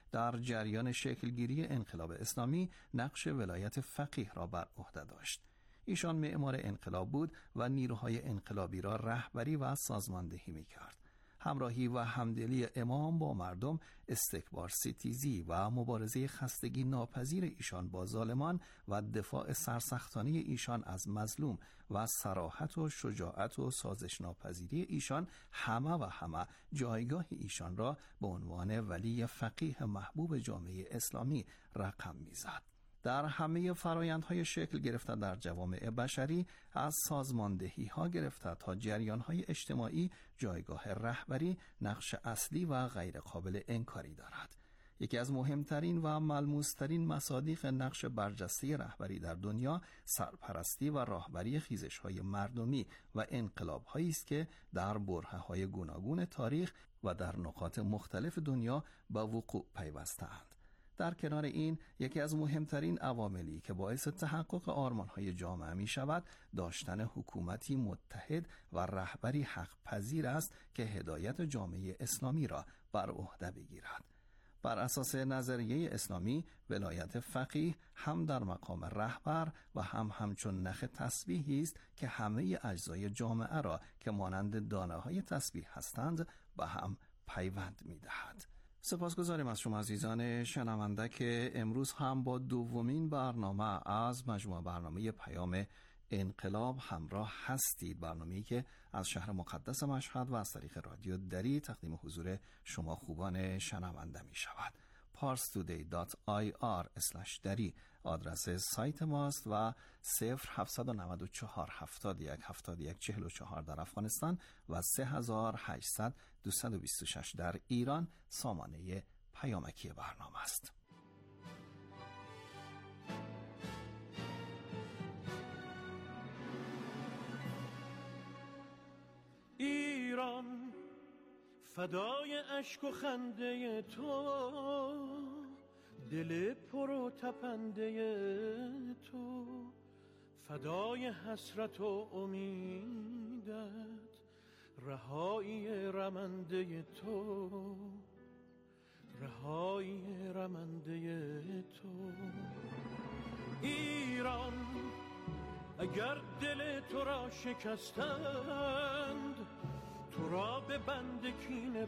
در جریان شکلگیری انقلاب اسلامی نقش ولایت فقیه را بر عهده داشت. ایشان معمار انقلاب بود و نیروهای انقلابی را رهبری و سازماندهی می‌کرد. همراهی و همدلی امام با مردم، استکبار ستیزی و مبارزه خستگی ناپذیر ایشان با ظالمان و دفاع سرسختانه ایشان از مظلوم و صراحت و شجاعت و سازش ناپذیری ایشان همه جایگاه ایشان را به عنوان ولی فقیه محبوب جامعه اسلامی رقم می‌زد. در همه فرایندهای شکل گرفته در جوامع بشری، از سازماندهی‌ها گرفته تا جریان‌های اجتماعی، جایگاه رهبری نقش اصلی و غیر قابل انکاری دارد. یکی از مهمترین و ملموس‌ترین مصادیق نقش برجسته رهبری در دنیا سرپرستی و راهبری خیزش‌های مردمی و انقلاب‌هایی است که در برهه‌های گوناگون تاریخ و در نقاط مختلف دنیا به وقوع پیوسته‌اند. در کنار این، یکی از مهمترین عواملی که باعث تحقق آرمان‌های جامعه می شود، داشتن حکومتی متحد و رهبری حق پذیر است که هدایت جامعه اسلامی را بر عهده بگیرد. بر اساس نظریه اسلامی، ولایت فقیه هم در مقام رهبر و هم همچون نخ تسبیحی است که همه اجزای جامعه را که مانند دانه‌های تسبیح هستند به هم پیوند می‌دهد. سپاسگزاریم از شما عزیزان شنونده که امروز هم با دومین برنامه از مجموعه برنامه پیام انقلاب همراه هستید. برنامه‌ای که از شهر مقدس مشهد و از طریق رادیو دری تقدیم حضور شما خوبان شنونده می شود. parstoday.ir/dari آدرس سایت ماست و 0794 71 71 44 در افغانستان و 3800 226 در ایران سامانه پیامکی برنامه است. ایران فدای اشک و خنده تو، دل پر و تپنده تو، فدای حسرت و امیدت، رهایی رمنده تو، رهایی رمنده تو. ایران اگر دل تو را شکستند، تو را به بند کینه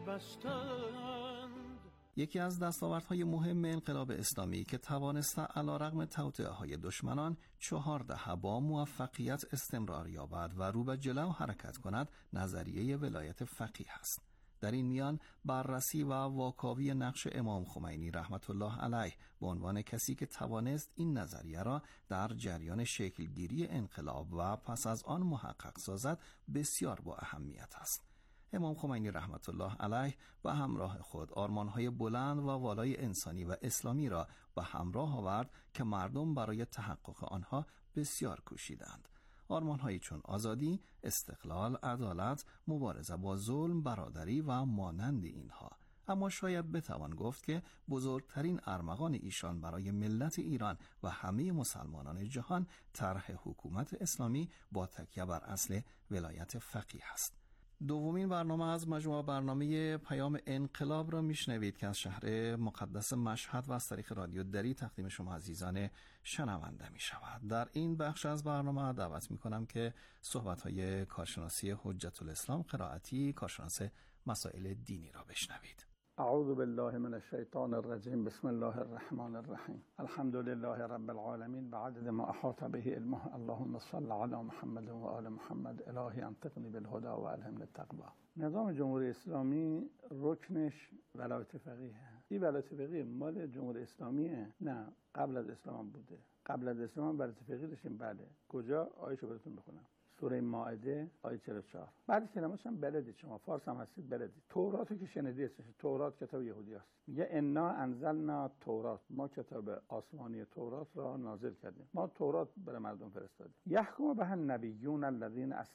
بستند. یکی از دستاوردهای مهم انقلاب اسلامی که توانسته علیرغم توطئه‌های دشمنان 4 دهه با موفقیت استمرار یابد و رو به جلو حرکت کند، نظریه ولایت فقیه است. در این میان بررسی و واکاوی نقش امام خمینی رحمت الله علیه به عنوان کسی که توانست این نظریه را در جریان شکلگیری انقلاب و پس از آن محقق سازد بسیار با اهمیت است. امام خمینی رحمت الله علیه به همراه خود آرمان‌های بلند و والای انسانی و اسلامی را به همراه آورد که مردم برای تحقق آنها بسیار کوشیدند. آرمان‌هایی چون آزادی، استقلال، عدالت، مبارزه با ظلم، برادری و مانند اینها. اما شاید بتوان گفت که بزرگترین ارمغان ایشان برای ملت ایران و همه مسلمانان جهان طرح حکومت اسلامی با تکیه بر اصل ولایت فقیه است. دومین برنامه از مجموعه برنامه پیام انقلاب را میشنوید که از شهر مقدس مشهد و از طریق رادیو دری تقدیم شما عزیزان شنونده می شود. در این بخش از برنامه دعوت می کنم که صحبت‌های کارشناسی حجت الاسلام قرائتی، کارشناس مسائل دینی را بشنوید. اعوذ بالله من الشیطان الرجیم. بسم الله الرحمن الرحیم. الحمد لله رب العالمین بعدد ما احاط به علمه. اللهم صل علی محمد و آل محمد. الهی انطقنی بالهدى و الهمنی التقوی. نظام جمهوری اسلامی رکنش ولایت فقیه. این ولایت فقیه مال جمهوری اسلامیه؟ نه، قبل از اسلام بوده. قبل از اسلام ولایت فقیه داشتیم. بله. کجا؟ آیه‌شو براتون بخونم. سوره مائده آیه 44. بعد کلماتش هم بلدید، شما فارس هم هستید بلدید. توراتو که شنیدید، تورات کتاب یهودی است. میگه انا انزلنا تورات، ما کتاب آسمانی تورات را نازل کردیم. ما تورات برای مردم فرستادیم. یحکم به النبیون الذین اسلموا،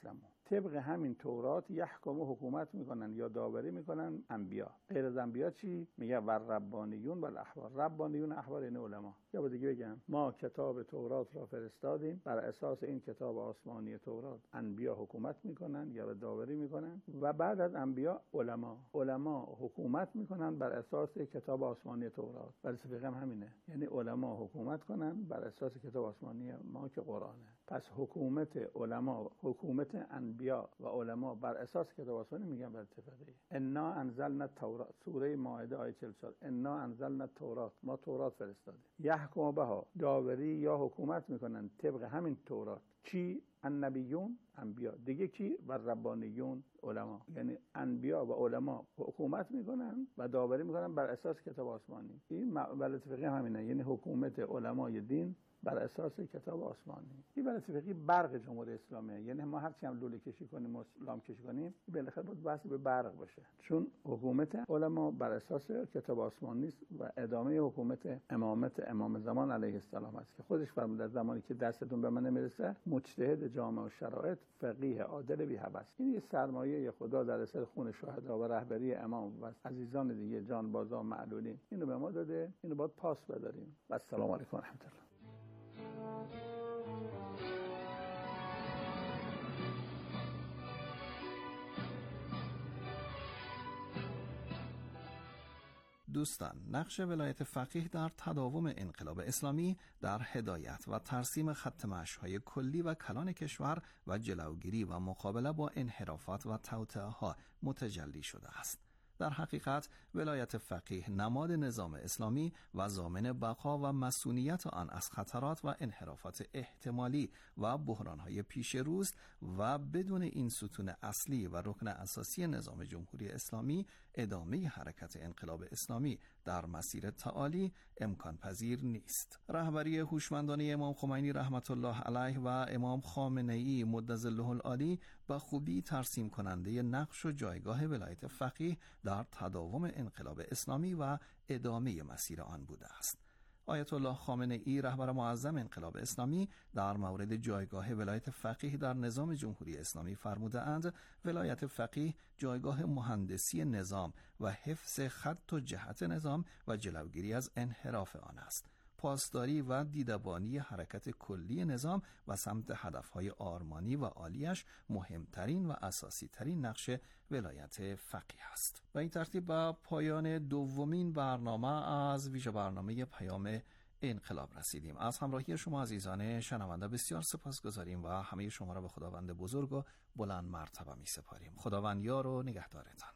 طبق همین تورات یحکم و حکومت میکنن یا داوری میکنن انبیا. غیر از انبیا چی میگه؟ ور ربانیون و الاحبار. ربانیون احبار این علما. یا با دیگه بگم ما کتاب تورات را فرستادیم، بر اساس این کتاب آسمانی تورات انبیا حکومت میکنن یا داوری میکنن و بعد از انبیا علما حکومت میکنن بر اساس کتاب آسمانی تورات. فلسفه هم همینه، یعنی علما حکومت کنن بر اساس کتاب آسمانی ما که قرآنه. پس حکومت علما، حکومت انبیا و علما بر اساس کتاب آسمانی میگن فلسفه. انا انزلنا التوراة، سوره مائده آیه 44، انا انزلنا التوراة، ما تورات فرستادیم. یحکم بها، داوری یا حکومت میکنن طبق همین تورات. چی؟ النبیون، انبیا. دیگه کی؟ و ربانیون، علما. یعنی انبیا و علما حکومت میکنن و داوری میکنن بر اساس کتاب آسمانی. این ولایت فقیه همینه، یعنی حکومت علمای دین بر اساس کتاب آسمانی. این ولایت فقیه برق جمهوری اسلامیه. یعنی ما هر چی هم لوله کشی کنیم و لام کشی کنیم بالاخره باید بحث به برق باشه، چون حکومت علما بر اساس کتاب آسمانی است و ادامه حکومت امام زمان علیه السلام است که خودش فرمود زمانی که دستتون به من نمیرسه مجتهد جامع و شرایط، فقیه عادل بی هوس. این یه سرمایه خدا در اثر خون شهدا و رهبری امام و عزیزان دیگه جانبازا معلولین اینو به ما داده، اینو باید پاس بداریم. و السلام علیکم و رحمت الله. دوستان، نقش ولایت فقیه در تداوم انقلاب اسلامی در هدایت و ترسیم خط مشی‌های کلی و کلان کشور و جلوگیری و مقابله با انحرافات و توطئه‌ها متجلی شده است. در حقیقت ولایت فقیه نماد نظام اسلامی و ضامن بقا و مسئولیت آن از خطرات و انحرافات احتمالی و بحران‌های پیش روز و بدون این ستون اصلی و رکن اساسی نظام جمهوری اسلامی ادامه حرکت انقلاب اسلامی در مسیر تعالی امکان پذیر نیست. رهبری هوشمندانه امام خمینی رحمت الله علیه و امام خامنه‌ای مدظله العالی با خوبی ترسیم کننده نقش و جایگاه ولایت فقیه در تداوم انقلاب اسلامی و ادامه مسیر آن بوده است. آیت الله خامنه‌ای رهبر معظم انقلاب اسلامی در مورد جایگاه ولایت فقیه در نظام جمهوری اسلامی فرموده اند ولایت فقیه جایگاه مهندسی نظام و حفظ خط و جهت نظام و جلوگیری از انحراف آن است. پاسداری و دیدبانی حرکت کلی نظام و سمت هدفهای آرمانی و عالیش مهمترین و اساسی ترین نقش ولایت فقیه است. و این ترتیب به پایان دومین برنامه از ویژه برنامه پیام انقلاب رسیدیم. از همراهی شما عزیزان شنونده بسیار سپاسگزاریم و همه شما را به خداوند بزرگ و بلند مرتبه می سپاریم. خداوند یار و نگهدارتان.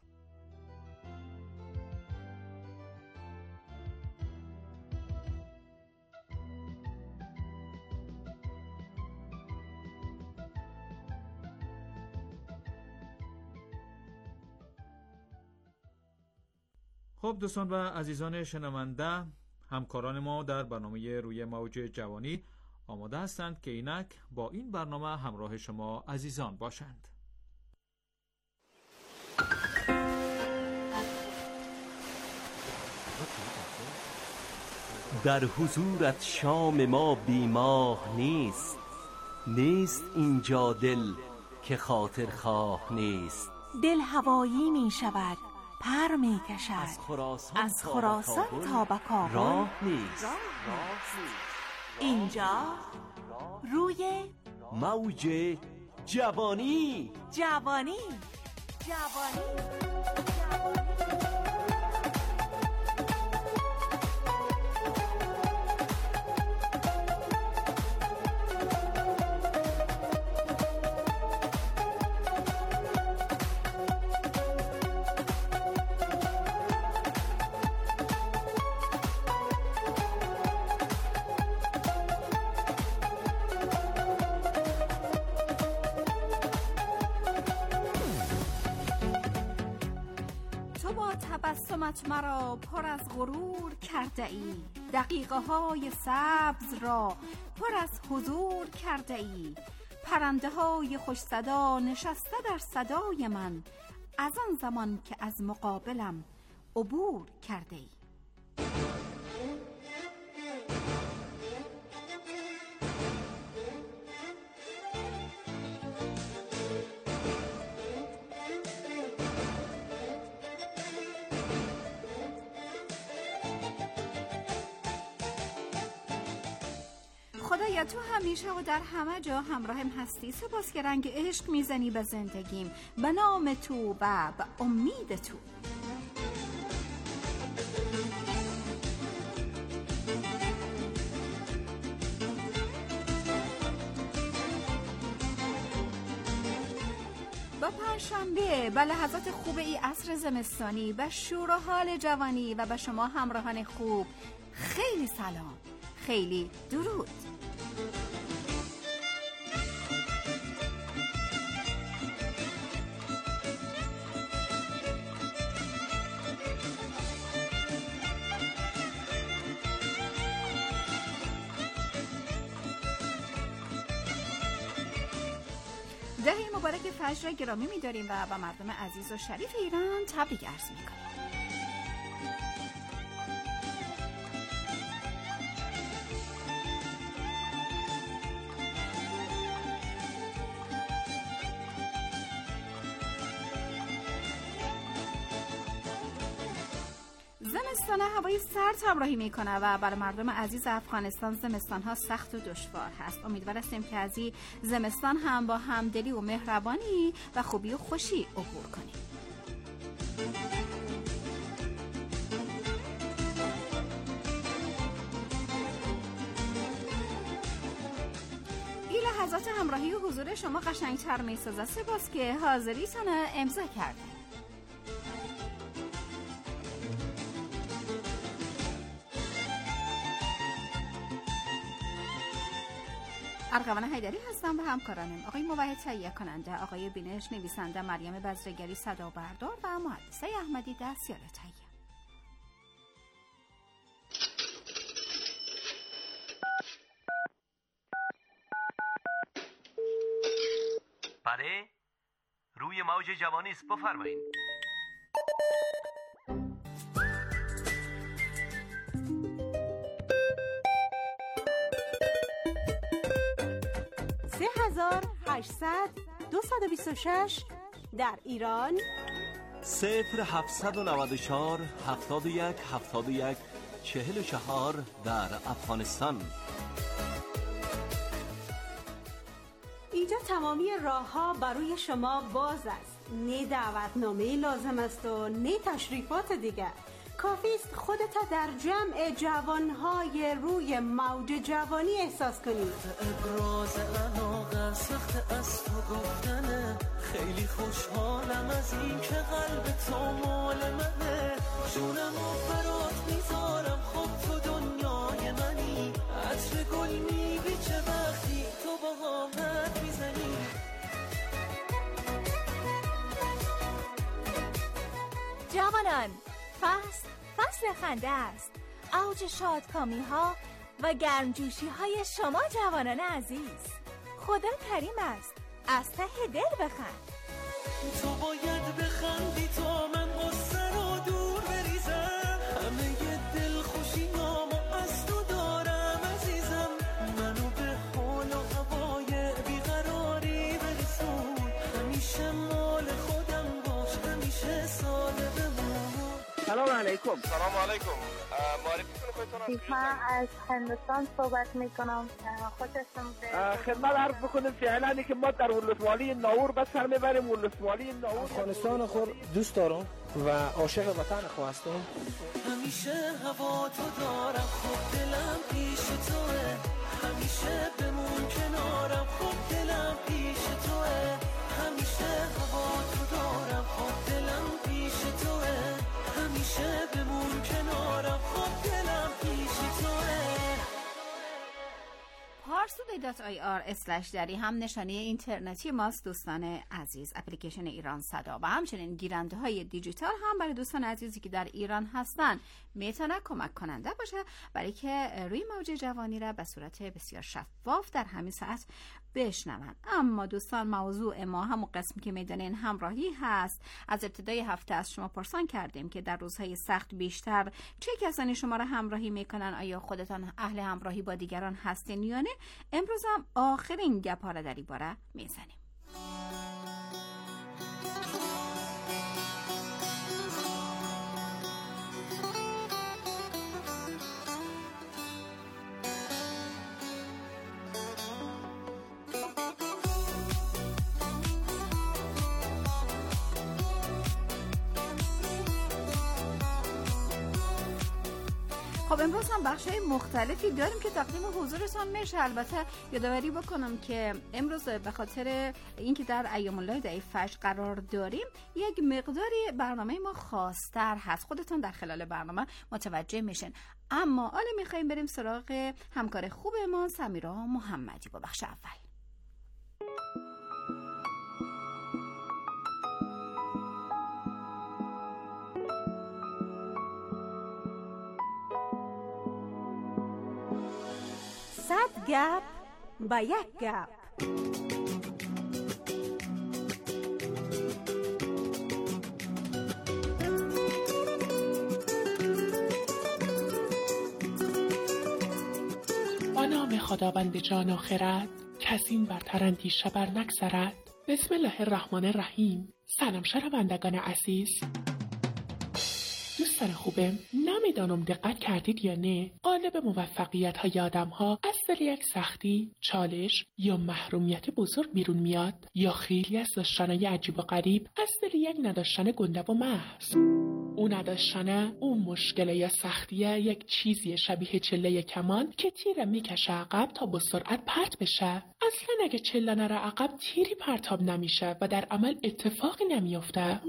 خب دوستان و عزیزان شنونده، همکاران ما در برنامه روی موج جوانی آماده هستند که اینک با این برنامه همراه شما عزیزان باشند. در حضورت شام ما بیماه نیست، نیست اینجا دل که خاطر خواه نیست. دل هوایی می شود، پر می کشد از خراسان تا به کابل، راه نیست. اینجا روی موج جوانی. تبسمت مرا پر از غرور کرده ای، دقیقه های سبز را پر از حضور کرده ای. پرنده های خوش صدا نشسته در صدای من، از آن زمان که از مقابلم عبور کرده ای. خدایا تو همیشه و در همه جا همراهم هستی. سپاس که رنگ عشق میزنی به زندگیم، به نام تو و به امید تو. با پنجشنبه، به لحظات خوب ای عصر زمستانی، به شور و حال جوانی و به شما همراهان خوب خیلی سلام، خیلی درود. دهه مبارک فجر گرامی می‌داریم و به مردم عزیز و شریف ایران تبریک عرض می‌کنیم. زمستان هوای سرد همراهی میکنه و برای مردم عزیز افغانستان زمستان ها سخت و دشوار هست. امیدوار هستیم که از این زمستان هم با همدلی و مهربانی و خوبی و خوشی عبور کنیم. این لحظات همراهی و حضور شما قشنگتر میسازه. سپاس که حاضریتون امضا کرده. ارغوان حیدری هستم و همکارانم آقای موحد تهیه کننده، آقای بینش نویسنده، مریم بزرگری صدا بردار و مهندسه احمدی دستیار تهیه. بله، روی موج جوانی است، بفرمایید. در ایران 0794 71 71 44 در افغانستان. اینجا تمامی راه ها برای شما باز است. نه دعوتنامه لازم است و نه تشریفات دیگر. کافی است خودت در جمع جوانهای روی موج جوانی احساس کنید. ابراز علاقه سخت از تو گفتنه، خیلی خوشحالم از این که قلب تو مال منه، جونمو برات میذارم، خب تو دنیای منی، عطر گل میبیچه وقتی تو با حامد میزنی. جوانان، فصل خنده است، اوج شادکامی ها و گرمجوشی های شما جوانان عزیز. خدا کریم است، از ته دل بخند. تو باید بخندی تا من غصه رو دور بریزم، همه دل خوشی نامو از تو دارم عزیزم، منو به حال و هوای بیقراری برسون، همیشه مال خودم باش، همیشه ساده بمون. سلام علیکم. سلام علیکم. معرفیتون خودتون. من از هندوستان صحبت میکنم. خوشتون به خدمت عرض بکنیم فعلا که ما در ولسوالی ناور به سر میبریم. ولسوالی ناور افغانستان خود دوست دارم و عاشق وطن خود هستم. همیشه هوا تو دارم، خب دلم پیش توه، همیشه بمون کنارم، خب دلم پیش توه، همیشه هوا تو دارم، خب دلم پیش توه، همیشه بمون کنارم، خب دلم پیش توه. parstoday.ir/dari هم نشانه اینترنتی ماست. دوستان عزیز، اپلیکیشن ایران صدا و همچنین گیرنده های دیجیتال هم برای دوستان عزیزی که در ایران هستن میتونه کمک کننده باشه برای که روی موج جوانی را به صورت بسیار شفاف در همین ساعت بشنون. اما دوستان، موضوع ما همون قسم که میدانین همراهی هست. از ابتدای هفته از شما پرسان کردیم که در روزهای سخت بیشتر چه کسانی شما را همراهی میکنن؟ آیا خودتان اهل همراهی با دیگران هستین یا نه؟ امروز هم آخرین گپا را در این باره میزنیم. خب امروز هم بخشای مختلفی داریم که تقدیم حضورتون میشه. البته یادآوری بکنم که امروز به خاطر اینکه در ایام الله دعی فجر قرار داریم یک مقداری برنامه ما خاص‌تر هست، خودتون در خلال برنامه متوجه میشن. اما حالا میخوایم بریم سراغ همکار خوبمون سمیرا محمدی با بخش اول. صد گپ با یک گپ. با نام خداوند جان و خرد، کسی این برتر اندیشه بر نگذرد. بسم الله الرحمن الرحیم. سلام شنوندگان عزیز، دوستان خوبم، نمیدانم دقت کردید یا نه، غالب موفقیت های آدم ها از دل یک سختی، چالش یا محرومیت بزرگ بیرون میاد، یا خیلی از داشتنهای عجیب و غریب از دل یک نداشتن گنده و محض. اون نداشتنه، اون مشکله یا سختیه یک چیزی شبیه چله کمان که تیر میکشه عقب تا با سرعت پرت بشه. اصلا اگه چله نره عقب تیری پرتاب نمیشه و در عمل اتفاقی نمیافته.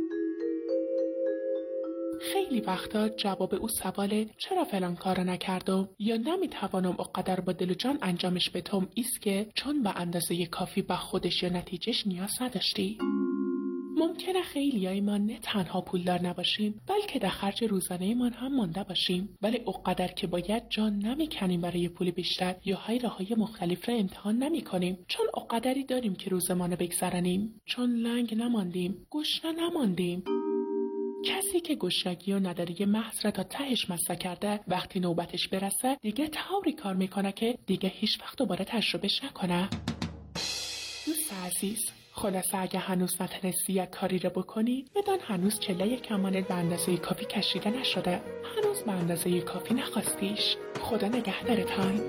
خیلی وقتا جواب او سواله چرا فلان کارو نکردم یا نمیتوانم اقدر با دل و جان انجامش بدم ایست که چون به اندازه کافی به خودش یا نتیجهش نیاز نداشتی. ممکنه خیلیای ما نه تنها پولدار نباشیم بلکه در خرج روزانه من هم مانده باشیم، ولی اقدر که باید جان نمیکنیم برای پول بیشتر یا راههای مختلف را امتحان نمیکنیم، چون اقدری داریم که روزمانه بگذرانیم، چون لنگ نماندیم، گشنه نماندیم. کسی که گشنگی و نداری محض را تا تهش مزه کرده، وقتی نوبتش برسه دیگه طوری کار میکنه که دیگه هیچ وقت دوباره تجربهش نکنه. دوست عزیز، خلاصه اگه هنوز نتونستی یک کاری رو بکنی، بدان هنوز چله کمانت به اندازه کافی کشیده نشده، هنوز به اندازه کافی نخواستیش. خدا نگهدارتان.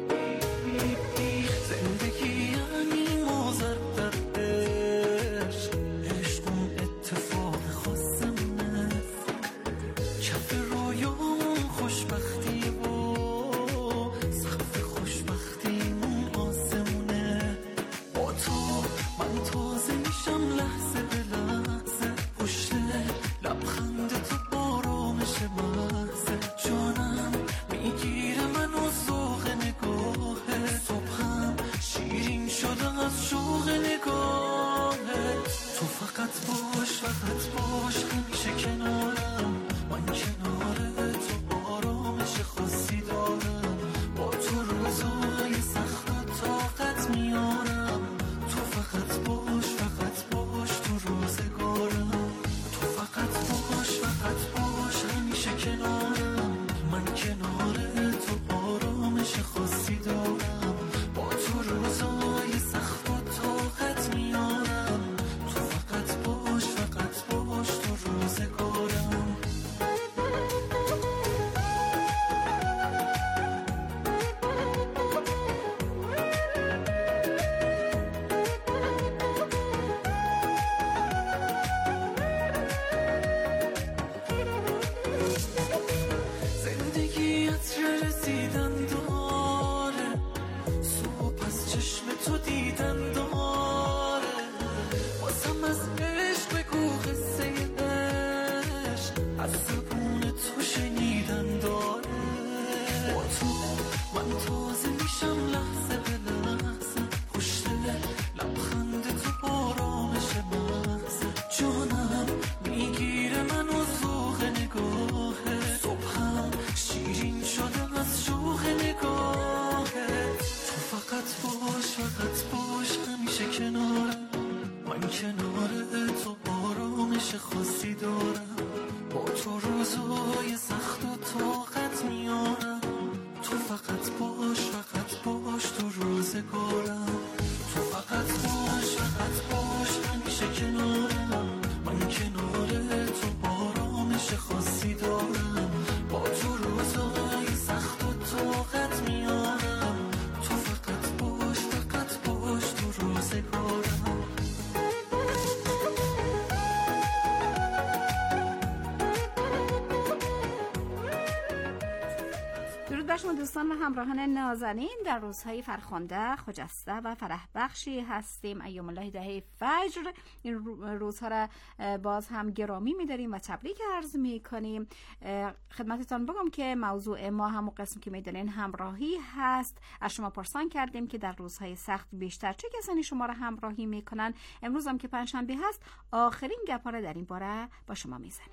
خاصی دارم، با تو روزای سخت و طاقت میارم. تو فقط باش، فقط باش. درود بر شما دوستان و همراهان نازنین. در روزهای فرخنده، خجسته و فرح بخشی هستیم. ایام الله دهه فجر، این روزها را باز هم گرامی می‌داریم و تبریک عرض می‌کنیم. خدمتتان بگم که موضوع ما همون قسم که می‌دونین همراهی هست. از شما پرسان کردیم که در روزهای سخت بیشتر چه کسانی شما را همراهی می‌کنن. امروز هم که پنجشنبه هست، آخرین گپ‌ها را در این باره با شما می‌زنیم.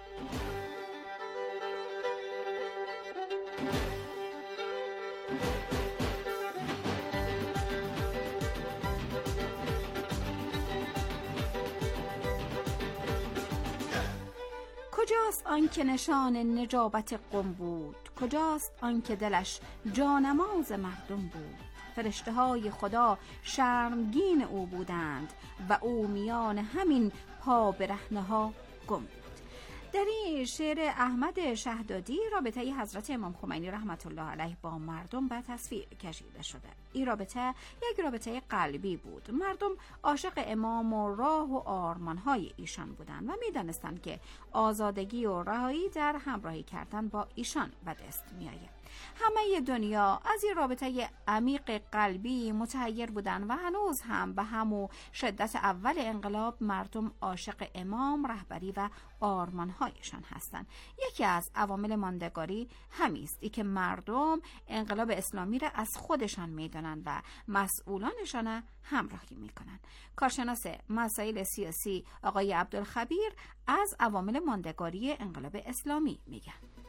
کجاست آن که نشان نجابت قوم بود؟ کجاست آن که دلش جانماز مردم بود؟ فرشته های خدا شرمگین او بودند و او میان همین پا برهنه ها گم بود. در این شعر احمد شهدادی رابطه حضرت امام خمینی رحمت الله علیه با مردم به تصویر کشیده شده. این رابطه یک رابطه قلبی بود. مردم عاشق امام و راه و آرمانهای ایشان بودند و می‌دانستند که آزادگی و رهایی در همراهی کردن با ایشان به دست می‌آید. همه دنیا از این رابطه عمیق قلبی متحیر بودند و هنوز هم به همو شدت اول انقلاب مردم عاشق امام، رهبری و آرمانهایشان هستند. یکی از عوامل ماندگاری همیست ای که مردم انقلاب اسلامی را از خودشان میدانند و مسئولانشان همراهی میکنند. کارشناس مسائل سیاسی آقای عبدالخبیر از عوامل ماندگاری انقلاب اسلامی میگن.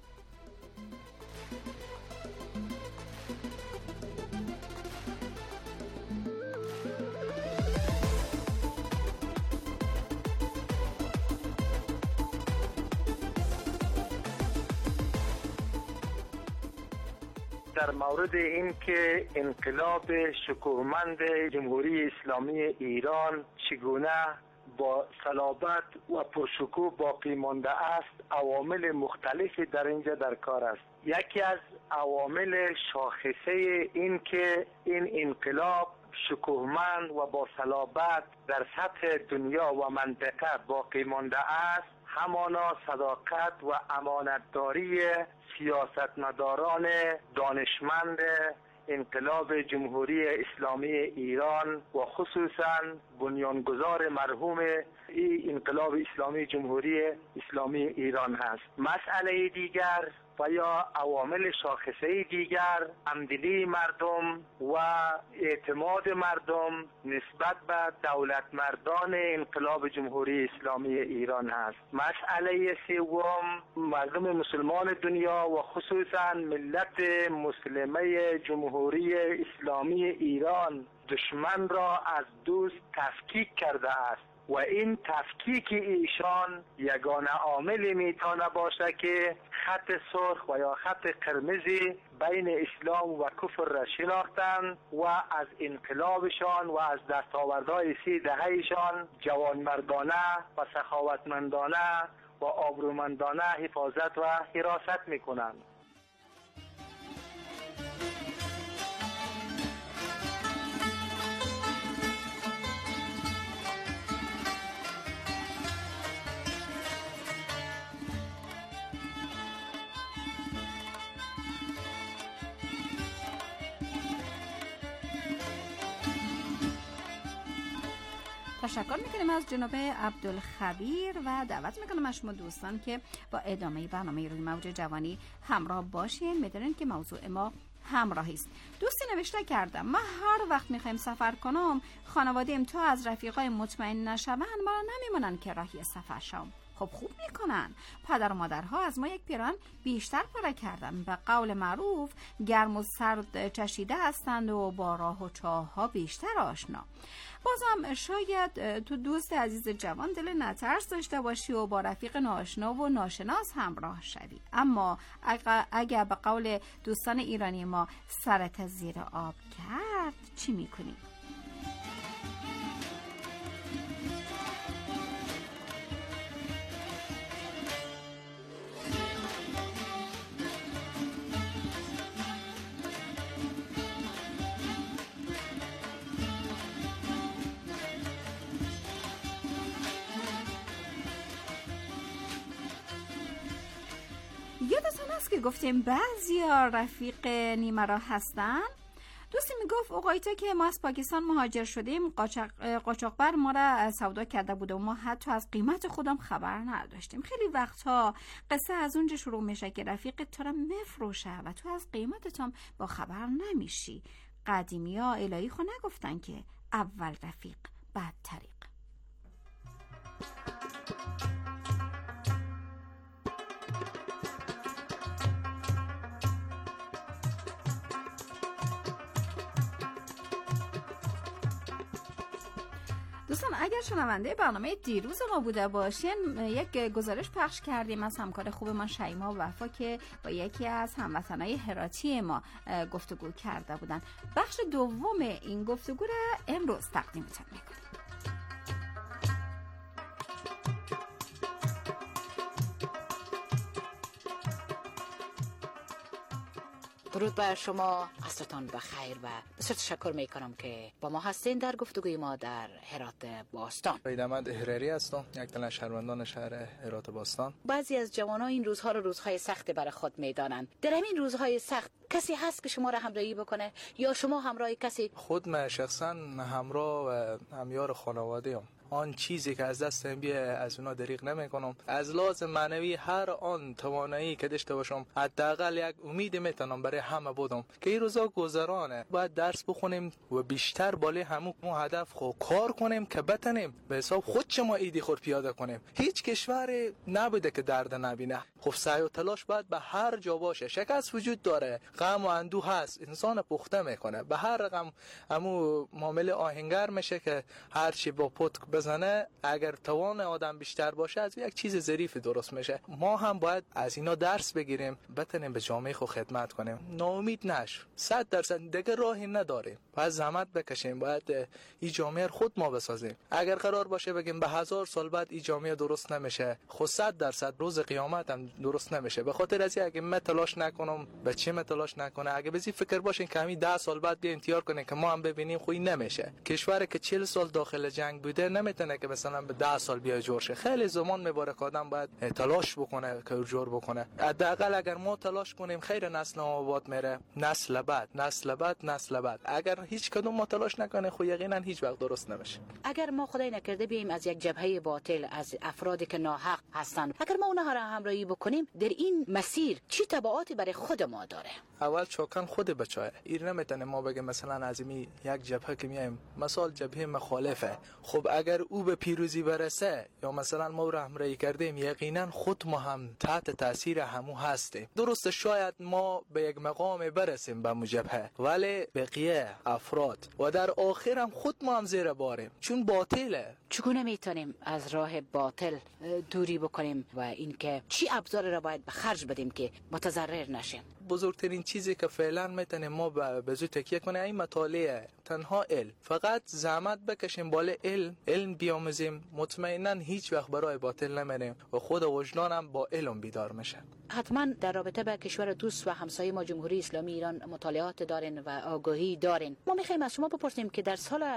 در مورد این که انقلاب شکوهمند جمهوری اسلامی ایران چگونه با صلابت و پرشکوه باقی مانده است، عوامل مختلفی در اینجا در کار است. یکی از عوامل شاخصه این که این انقلاب شکوهمند و با صلابت در سطح دنیا و منطقه باقی مانده است، همانا صداقت و امانتداری سیاستمداران دانشمند انقلاب جمهوری اسلامی ایران و خصوصا بنیانگذار مرحوم این انقلاب اسلامی جمهوری اسلامی ایران هست. مسئله دیگر و یا عوامل شاخصه دیگر همدلی مردم و اعتماد مردم نسبت به دولت مردان انقلاب جمهوری اسلامی ایران هست. مسئله سوم مردم مسلمان دنیا و خصوصا ملت مسلمه جمهوری اسلامی ایران دشمن را از دوست تفکیک کرده است و این تفکیک ایشان یگانه عاملی میتونه باشه که خط سرخ و یا خط قرمزی بین اسلام و کفر را شناختند و از انقلابشان و از دستاوردهای 30 دههشان جوانمردانه و سخاوتمندانه و آبرومندانه حفاظت و حراست میکنند. تشکر میکنیم از جناب عبدالخبیر و دعوت میکنم از شما دوستان که با ادامه برنامه روی موج جوانی همراه باشین. میدونین که موضوع ما همراهی است. دوستی نوشته کردم من هر وقت میخوایم سفر کنم خانواده‌ام تا از رفیقای مطمئن نشون مرا نمیمونن که راهی سفر شم. خب خوب میکنن. پدر و مادرها از ما یک پیران بیشتر پاره کردن. به قول معروف گرم و سرد چشیده هستند و با راه و چاه ها بیشتر آشنا. بازم شاید تو دوست عزیز جوان دل نترس داشته باشی و با رفیق ناآشنا و ناشناس همراه شوی، اما اگر به قول دوستان ایرانی ما سرت زیر آب کرد چی میکنی؟ که گفتیم بعضیا رفیق نیمه راه هستن، دوستی میگفت اوقایتا که ما از پاکستان مهاجر شدیم قاچاقبر ما را سودا کرده بود و ما حتی از قیمت خودم خبر نداشتیم. خیلی وقتها قصه از اونجا شروع میشه که رفیقت تو را مفروشه و تو از قیمتت هم با خبر نمیشی. قدیمی ها الهی خو نگفتن که اول رفیق بعد طریق. دوستان اگر شنونده برنامه دیروز ما بوده باشین، یک گزارش پخش کردیم از همکار خوب ما شیما وفا که با یکی از هموطنای هراتی ما گفتگو کرده بودن. بخش دوم این گفتگو را امروز تقدیمتون میکنیم. درود بر شما، عصرتان بخیر و بسیار تشکر میکنم که با ما هستین در گفتگوی ما در هرات باستان. ایدمند احراری هستم، یک تن از شهروندان شهر هرات باستان. بعضی از جوانان این روزها رو روزهای سخت برای خود میدانند. در همین روزهای سخت کسی هست که شما را همراهی بکنه یا شما همراه کسی؟ خود من شخصا همراه و همیار خانواده ام. آن چیزی که از دستم بیه از اونا دریغ نمی کنم. از لازم معنوی هر آن توانایی که داشته باشم حداقل یک امید میتونم برای همه بودم که این روزا گذرانه. باید درس بخونیم و بیشتر بالای همون هدف خو کار کنیم که بتونیم به حساب خود ما ایدی خود پیاده کنیم. هیچ کشور نبوده که درد نبینه. خب سعی و تلاش باید به هر جا باشه. شکست وجود داره، غم و اندوه هست، انسان پخته میکنه. به هر رقم همو معامله آهنگر میشه که هر چی با پت بزنه اگر توان آدم بیشتر باشه از یک چیز ظریف درست میشه. ما هم باید از اینا درس بگیریم، بتونیم به جامعه خود خدمت کنیم. ناامید نش. 100% دیگه راهی نداریم. باید زحمت بکشیم، باید این جامعه خود ما بسازیم. اگر قرار باشه بگیم به 1000 سال بعد این جامعه درست نمیشه، خود 100% روز قیامت هم درست نمیشه. به خاطر از اگه من تلاش نکنم بچه من تلاش نکنه، اگه بزی فکر باشین که همین 10 سال بعد بیا انتظار کنه که ما هم ببینیم خوی نمیشه. کشوری که 40 سال داخل جنگ بوده نمیتونه که مثلا به 10 سال بیا جور شه. خیلی زمان مبارک آدم باید تلاش بکنه که جور بکنه. حداقل اگر ما تلاش کنیم خیر نسل آباد میره، نسل بعد. اگر هیچ کدوم ما تلاش نکنه خو یقینا هیچ وقت درست نمیشه. اگر ما خدای نکرده بیایم از یک جبهه باطل، از افرادی که ناحق هستند، اگر ما اونها را همراهی بکنیم در این مسیر چی تبعاتی برای خود ما داره؟ اول چوکان خود بچایه. این نمیتونه ما بگه مثلا از این یک جبهه که میایم مثال جبهه مخالفه، خب اگر او به پیروزی برسه یا مثلا ما رو همراهی کردیم یقینا خود ما هم تحت تاثیر همو هستیم. درسته شاید ما به یک مقام برسیم به جبهه، ولی بقیه افراد و در آخر هم خود ما هم زیر باریم، چون باطله. چگونه میتونیم از راه باطل دوری بکنیم و اینکه چی ابزار را باید به خرج بدیم که متضرر نشیم؟ بزرگترین چیزی که فعلا میتونیم ما به زود تکیه کنیم این مطالعه، تنها علم. فقط زحمت بکشیم بالای علم بیاموزیم، مطمئنا هیچ وقت برای باطل نمیریم و خود وجدانم با علم بیدار میشه. حتما در رابطه با کشور دوست و همسایه ما جمهوری اسلامی ایران مطالعات دارین و آگاهی دارین. ما میخوایم از شما بپرسیم که در سال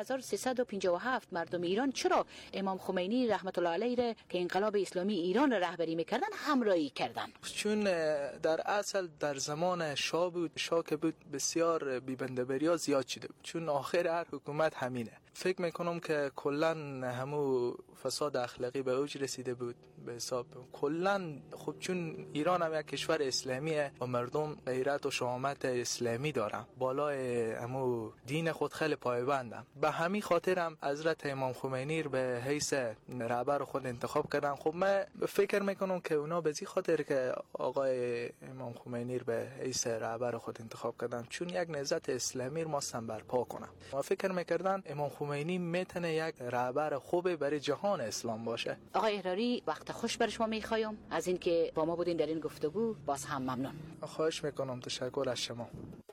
1357 مردم ایران چرا امام خمینی رحمت الله علیه که انقلاب اسلامی ایران را رهبری میکردن همراهی کردن؟ چون در اصل در زمان شاه که بود بسیار بی‌بنده‌بریا زیاد شده بود، چون آخر هر حکومت همینه. فکر میکنم که کلا همو فساد اخلاقی به اوج رسیده بود به حساب کلا. خب چون ایران هم یک کشور اسلامیه و مردم غیرت و شهامت اسلامی دارن، بالای همو دین خود خیلی پایبندن. به همین خاطر هم حضرت امام خمینی رو به حیث رهبر خود انتخاب کردن. خب من فکر میکنم که اونا به این خاطر که آقای امام خمینی رو به حیث رهبر خود انتخاب کردن چون یک نهضت اسلامی رو ماستن برپا کنن. ما فکر میکردن امام خمینی میتونه یک رهبر خوب برای جهان اسلام باشه. آقای احراری وقت خوش بر شما میخوایم از اینکه با ما بودین در این گفتگو. باز هم ممنون. خواهش میکنم. تشکر از شما.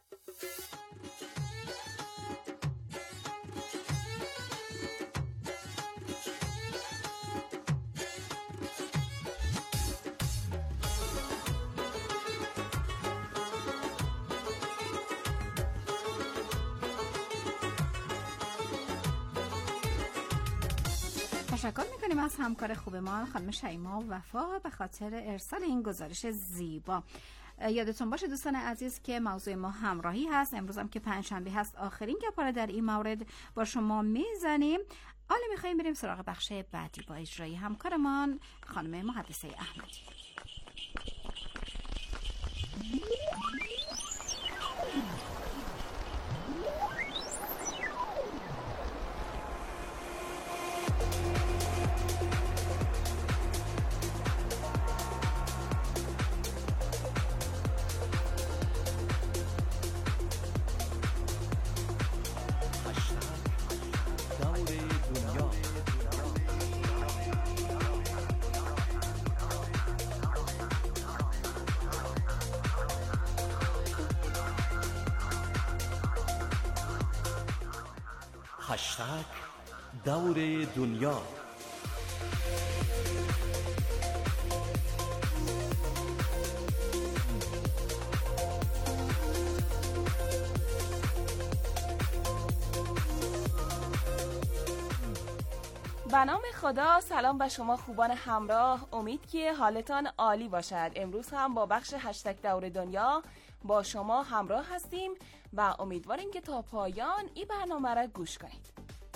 تشکر میکنیم از همکار خوب ما خانم شیما وفا به خاطر ارسال این گزارش زیبا. یادتون باشه دوستان عزیز که موضوع ما همراهی هست. امروز هم که پنجشنبه هست آخرین گپاره در این مورد با شما میزنیم. حالا میخواییم بریم سراغ بخش بعدی با اجرای همکارمان خانم محدثه احمدی. هشتگ دور دنیا. به نام خدا. سلام به شما خوبان همراه، امید که حالتان عالی باشد. امروز هم با بخش هشتگ دور دنیا با شما همراه هستیم و امیدواریم که تا پایان این برنامه را گوش کنید.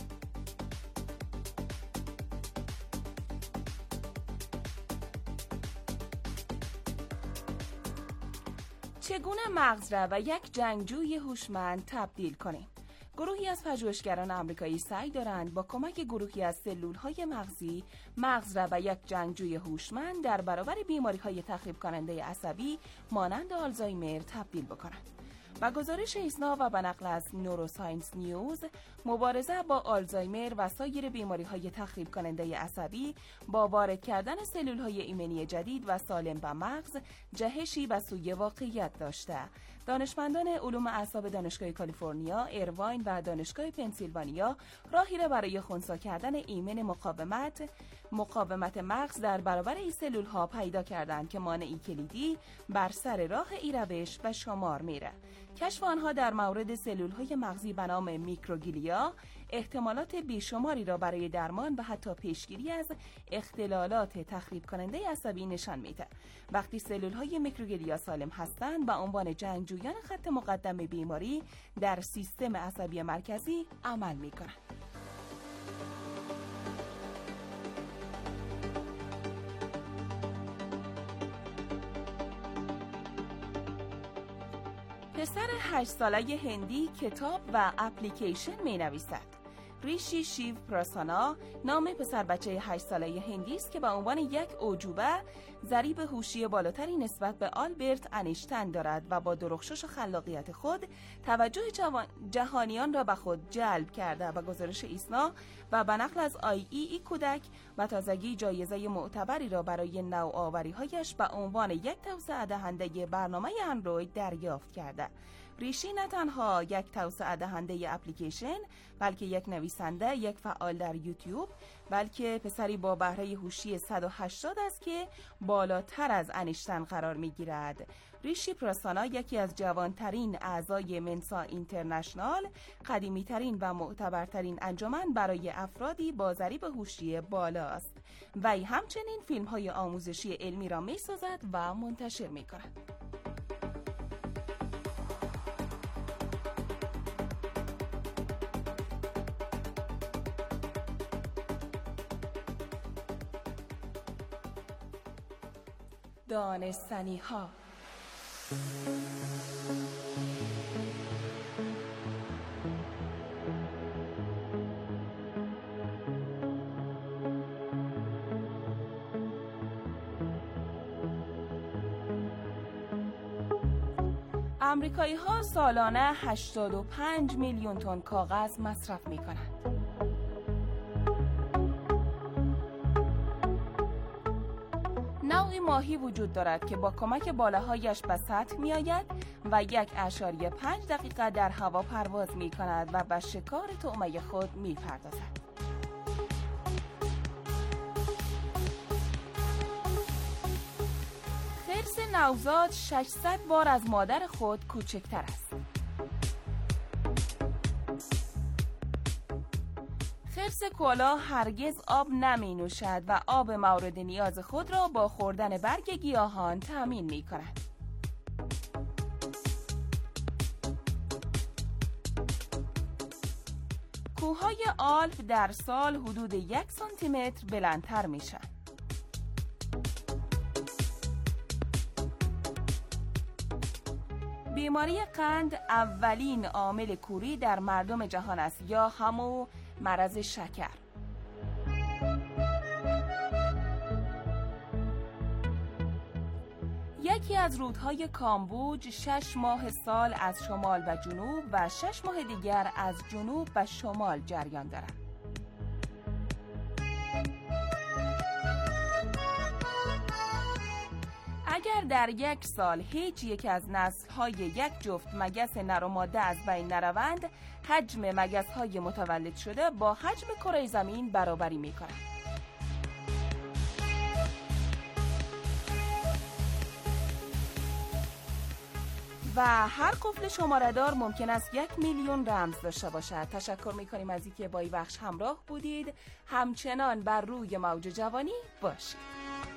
چگونه مغز را به یک جنگجوی هوشمند تبدیل کنیم؟ گروهی از پژوهشگران آمریکایی سعی دارند با کمک گروهی از سلول‌های مغزی مغز را به یک جنگجوی هوشمند در برابر بیماری‌های تخریب کننده عصبی مانند آلزایمر تبدیل بکنند. با گزارش ایسنا و به نقل از نوروساینس نیوز، مبارزه با آلزایمر و سایر بیماری‌های تخریب کننده عصبی با وارد کردن سلول‌های ایمنی جدید و سالم به مغز جهشی به سوی واقعیت داشته. دانشمندان علوم اعصاب دانشگاه کالیفرنیا، ایرواین و دانشگاه پنسیلوانیا راهی را برای خنثی کردن ایمن مقاومت مغز در برابر این سلول‌ها پیدا کردند که مانعی کلیدی بر سر راه این روش به شمار میره. کشف آنها در مورد سلول‌های مغزی به نام میکروگلیا احتمالات بیشماری را برای درمان و حتی پیشگیری از اختلالات تخریب کننده عصبی نشان میده. وقتی سلول‌های میکروگلیا سالم هستند، به عنوان جنگجویان خط مقدم بیماری در سیستم عصبی مرکزی عمل میکنند. پسر 8 ساله هندی کتاب و اپلیکیشن می نویسد. ریشی شیو پراسانا نام پسر بچه 8 ساله هندی است که به عنوان یک اعجوبه ضریب هوشی بالاتری نسبت به آلبرت انیشتین دارد و با درخشش و خلاقیت خود توجه جهانیان را به خود جلب کرده. و گزارش ایسنا و به نقل از ای کودک و تازگی جایزه معتبری را برای نوآوری‌هایش به عنوان یک توسعه دهنده برنامه اندروید دریافت کرده. ریشی نه تنها یک توسعه دهنده اپلیکیشن، بلکه یک نویسنده، یک فعال در یوتیوب، بلکه پسری با بهره هوشی 180 است که بالاتر از انیشتین قرار می‌گیرد. ریشی پراسانا یکی از جوانترین اعضای منسا اینترنشنال، قدیمی‌ترین و معتبرترین انجمن برای افرادی با ضریب هوشی بالا است. وی همچنین فیلم‌های آموزشی علمی را می‌سازد و منتشر می‌کند. دانستنی ها. آمریکایی ها سالانه 85 میلیون تن کاغذ مصرف می کنند. نوعی ماهی وجود دارد که با کمک بالهایش به سطح می آید و 1.5 دقیقه در هوا پرواز می کند و به شکار طعمه خود می پردازد. خرس نوزاد 600 بار از مادر خود کوچکتر است. خرس کوالا هرگز آب نمی نوشد و آب مورد نیاز خود را با خوردن برگ گیاهان تامین می کند. کوههای آلپ در سال حدود 1 سانتیمتر بلندتر میشن. بیماری قند اولین عامل کوری در مردم جهان است، یا همون مرض شکر. یکی از رودهای کامبوج 6 ماه سال از شمال و جنوب و 6 ماه دیگر از جنوب و شمال جریان دارد. اگر در 1 سال هیچ یک از نسل‌های یک جفت مگس نر و ماده از بین نروند، حجم مگس‌های متولد شده با حجم کره زمین برابری می‌کند. و هر قفل شماره‌دار ممکن است 1 میلیون رمز داشته باشد. تشکر می‌کنیم از اینکه با این بخش همراه بودید. همچنان بر روی موج جوانی باشید.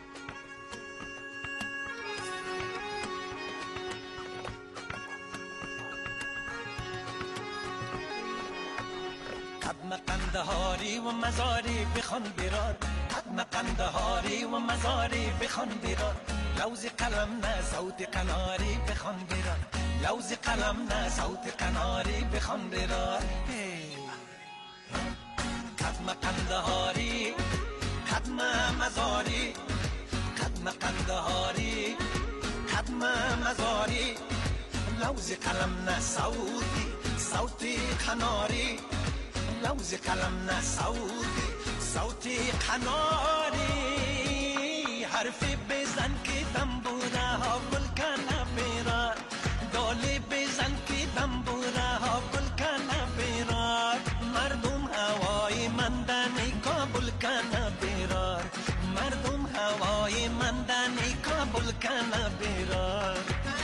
قدم قندهاری و مزاری بخوان براد، قدم قندهاری و مزاری بخوان براد، لوز قلم نه صوت قناری بخوان براد، لوز قلم نه صوت قناری بخوان براد. قدم قندهاری قدم مزاری، قدم قندهاری قدم مزاری، لوز قلم نه صوت قناری، لوز قلم نه صوت قناری. حرفی بزن که دنبوره ها گل کنه بیرار، دالی بزن که دنبوره ها گل کنه بیرار، مردم هوای مندنی کابل کنه بیرار، مردم هوای مندنی کابل کنه بیرار.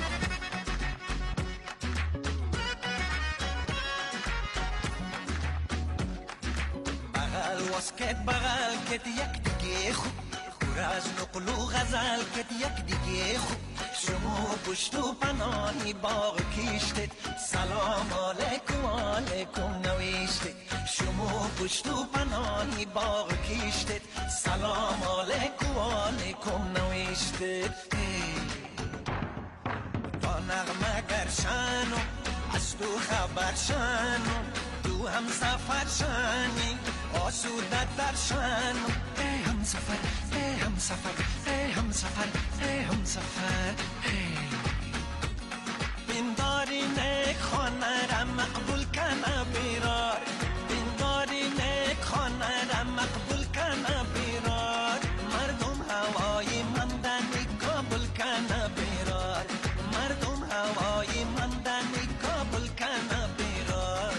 واسکت بغل کت یک دیگه خوب، خور از نقل و غزل کت یک دیگه خوب، شما پشت و پناهی باغ کشتید، سلام علیکم علیکم نوشتید، شما پشت و پناهی باغ کشتید، سلام علیکم علیکم نوشتید. با نغمه گرشن و از تو خبر شن و تو هم سفر شنی آسوده درشن، ای هم سفر ای هم سفر ای هم سفر ای هم سفر. بینداری نیک خانه را مقبول کنه بیرار، بینداری نیک خانه را مقبول کنه بیرار، مردم هوای مندنی کابل کنه بیرار، مردم هوای مندنی کابل کنه بیرار.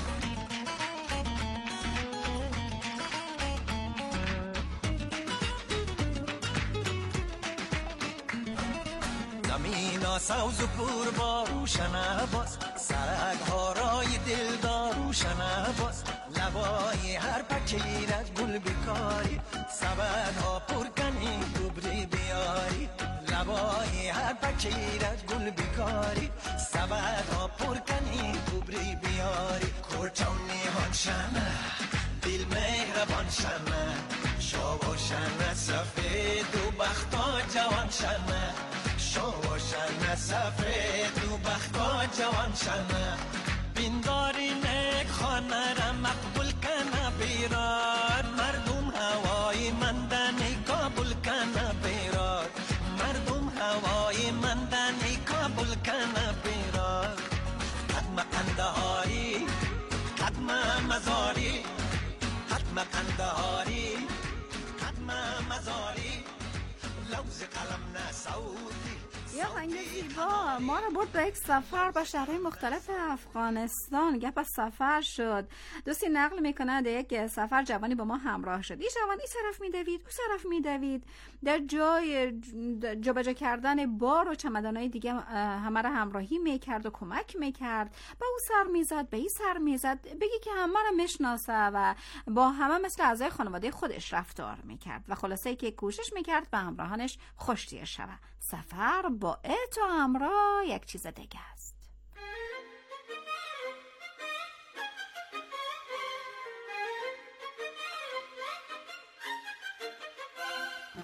زمین سوز و پور با روشن باز، سرک ها رای دلدار روشن باز، لبای هر پکیرت گل بکاری، سبد ها پر کنی دوبری بیاری، لبای هر پکیرت گل بکاری، سبد ها پر کنی دوبری بیاری. کورچون نیهان شنه دل مهربان شنه، شو و شنه سفید و بختا جوان شنه، شو و شنه سفید و بختا جوان شنه. بینداری نیک خانه را مقبول کنه بیرار، مردم هوای مندنی کابل کنه بیرار، مردم هوای مندنی کابل کنه بیرار. قدم قندهاری قدم مزاری، قدم قندهاری قدم مزاری، لوز قلم نه صوتی. یا آهنگ زیبا ما رو برد به یک سفر به شهرهای مختلف افغانستان. گپ از سفر شد. دوستی نقل میکنه در یک سفر جوانی با ما همراه شد. این جوانی طرف میدوید او طرف میدوید، در جای جابجا کردن بار و چمدانهای دیگه همه را همراهی میکرد و کمک میکرد. به او سر میزد به این سر میزد، بگی که همه را میشناسه و با همه مثل اعضای خانواده خودش رفتار میکرد و خلاصه که کوشش میکرد به همراهانش خوشتیر شود. سفر با تو همراه یک چیز دیگه است.